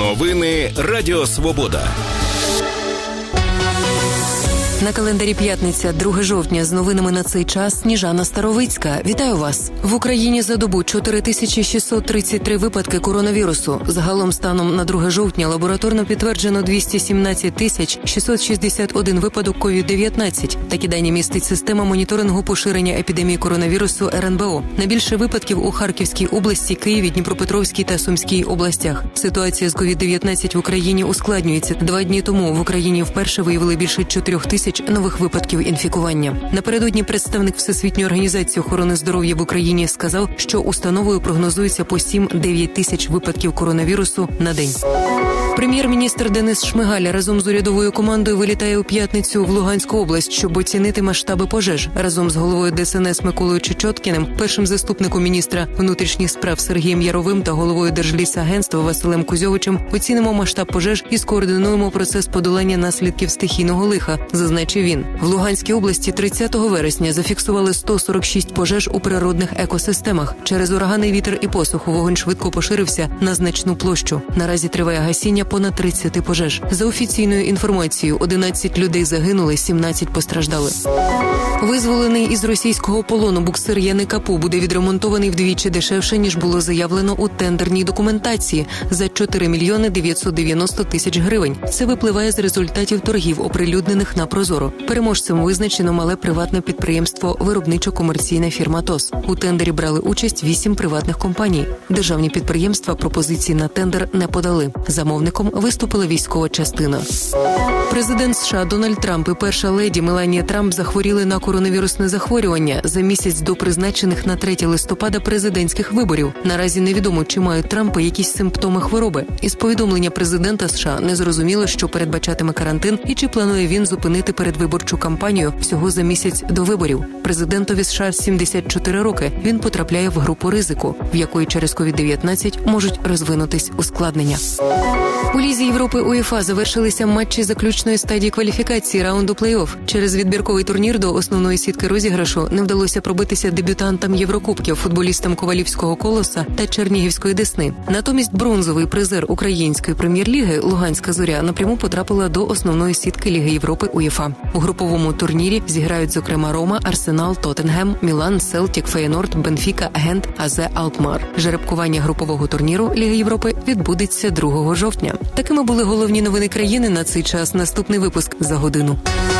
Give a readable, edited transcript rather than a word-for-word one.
Новини Радіо Свобода. На календарі п'ятниця, 2 жовтня. З новинами на цей час Сніжана Старовицька. Вітаю вас. В Україні за добу 4633 випадки коронавірусу. Загалом станом на 2 жовтня лабораторно підтверджено 217 661 випадок COVID-19. Такі дані містить система моніторингу поширення епідемії коронавірусу РНБО. Найбільше випадків у Харківській області, Києві, Дніпропетровській та Сумській областях. Ситуація з COVID-19 в Україні ускладнюється. 2 дні тому в Україні вперше виявили більше 4 тисяч нових випадків інфікування. Напередодні представник Всесвітньої організації охорони здоров'я в Україні сказав, що установою прогнозується по 7-9 тисяч випадків коронавірусу на день. Прем'єр-міністр Денис Шмигаль разом з урядовою командою вилітає у п'ятницю в Луганську область, щоб оцінити масштаби пожеж. Разом з головою ДСНС Миколою Чечоткіним, першим заступником міністра внутрішніх справ Сергієм Яровим та головою Держлісагентства Василем Кузьовичем оцінимо масштаб пожеж і скоординуємо процес подолання наслідків стихійного лиха, зазначив він. В Луганській області 30 вересня зафіксували 146 пожеж у природних екосистемах. Через ураганний вітер і посуху вогонь швидко поширився на значну площу. Наразі триває гасіння понад 30 пожеж. За офіційною інформацією, 11 людей загинули, 17 постраждали. Визволений із російського полону буксир Яни Капу буде відремонтований вдвічі дешевше, ніж було заявлено у тендерній документації – за 4 мільйони 990 тисяч гривень. Це випливає з результатів торгів, оприлюднених на Прозоро. Переможцем визначено мале приватне підприємство «Виробничо-комерційна фірма ТОС». У тендері брали участь 8 приватних компаній. Державні підприємства пропозиції на тендер не подали. Замовником виступила військова частина. Президент США Дональд Трамп і перша леді Меланія Трамп захворіли на коронавірусне захворювання за місяць до призначених на 3 листопада президентських виборів. Наразі невідомо, чи мають Трампи якісь симптоми хвороби. Із повідомлення президента США не зрозуміло, що передбачатиме карантин і чи планує він зупинити передвиборчу кампанію всього за місяць до виборів. Президентові США 74 роки. Він потрапляє в групу ризику, в якої через COVID-19 можуть розвинутись ускладнення. У Лізі Європи УЄФА завершилися матчі заключної стадії кваліфікації раунду плей-офф. Через відбірковий турнір до основної сітки розіграшу не вдалося пробитися дебютантам Єврокубків, футболістам Ковалівського Колоса та Чернігівської Десни. Натомість бронзовий призер української прем'єр-ліги Луганська Зоря напряму потрапила до основної сітки Ліги Європи УЄФА. У груповому турнірі зіграють, зокрема, Рома, Арсенал, Тоттенгем, Мілан, Селтік, Фейнорд, Бенфіка, Гент, АЗ Алкмар. Жеребкування групового турніру Ліги Європи відбудеться 2 жовтня. Такими були головні новини країни на цей час. Наступний випуск за годину.